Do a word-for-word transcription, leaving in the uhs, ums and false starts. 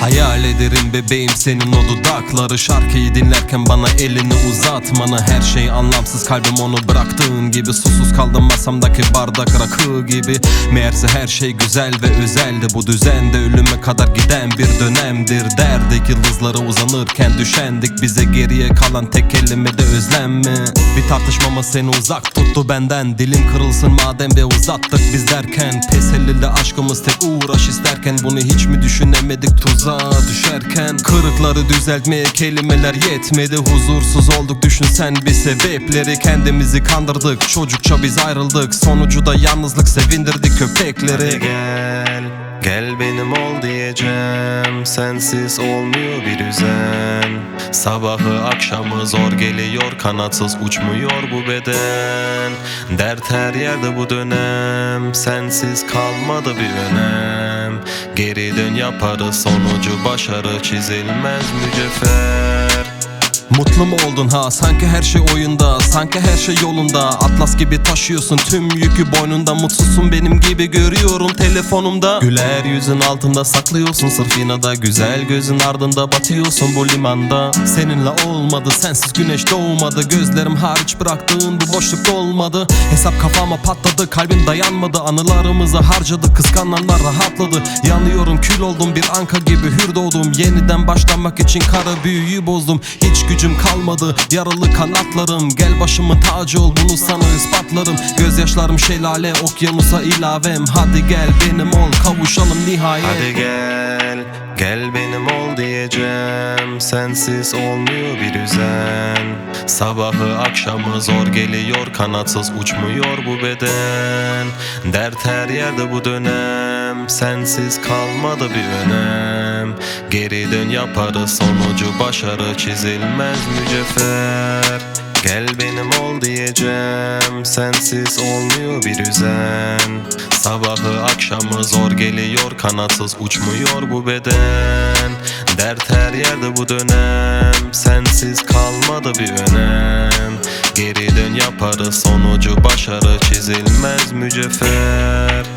Hayal ederim bebeğim senin o dudakları, şarkıyı dinlerken bana elini uzatmanı. Her şey anlamsız, kalbim onu bıraktığın gibi. Susuz kaldım masamdaki bardak rakı gibi. Meğerse her şey güzel ve özeldi. Bu düzende ölüme kadar giden bir dönemdir derdik. Yıldızlara uzanırken düşendik. Bize geriye kalan tek kelime de özlem mi? Bir tartışmama seni uzak tuttu benden. Dilim kırılsın madem ve uzattık biz derken. Pes elde aşkımız tek uğraş isterken. Bunu hiç mi düşünemedik tuzağa düşerken? Kırıkları düzeltmeye kelimeler yetmedi. Huzursuz olduk, düşünsen bir sebepleri. Kendimizi kandırdık, çocukça biz ayrıldık. Sonucu da yalnızlık, sevindirdik köpekleri. Hadi gel, gel benim ol diyeceğim. Sensiz olmuyor bir düzen. Sabahı akşamı zor geliyor, kanatsız uçmuyor bu beden. Dert her yerde bu dönem, sensiz kalmadı bir önem. Geri dön yaparız, sonucu başarı çizilmez mücevher. Mutlu mu oldun ha? Sanki her şey oyunda, sanki her şey yolunda. Atlas gibi taşıyorsun tüm yükü boynunda. Mutsuzsun benim gibi görüyorum telefonumda. Güler yüzün altında saklıyorsun sırf inada. Güzel gözün ardında batıyorsun bu limanda. Seninle olmadı, sensiz güneş doğmadı. Gözlerim hariç bıraktığın bu boşlukta olmadı. Hesap kafama patladı, kalbim dayanmadı. Anılarımızı harcadık, kıskananlar rahatladı. Yanıyorum, kül oldum, bir anka gibi hür doğdum. Yeniden başlamak için kara büyüyü bozdum. Hiç gücüm kalmadı, yaralı kanatlarım. Gel başımın tacı ol, bunu sana ispatlarım. Gözyaşlarım şelale, okyanusa ilavem. Hadi gel benim ol, kavuşalım nihayet. Hadi gel, gel benim ol diyeceğim. Sensiz olmuyor bir düzen. Sabahı akşamı zor geliyor, kanatsız uçmuyor bu beden. Dert her yerde bu dönem, sensiz kalmadı bir önem. Geri dön yaparız, sonucu başarı çizilmez mücevher. Gel benim ol diyeceğim, sensiz olmuyor bir düzen. Sabahı akşamı zor geliyor, kanatsız uçmuyor bu beden. Dert her yerde bu dönem, sensiz kalmadı bir önem. Geri dön yaparız, sonucu başarı çizilmez mücevher.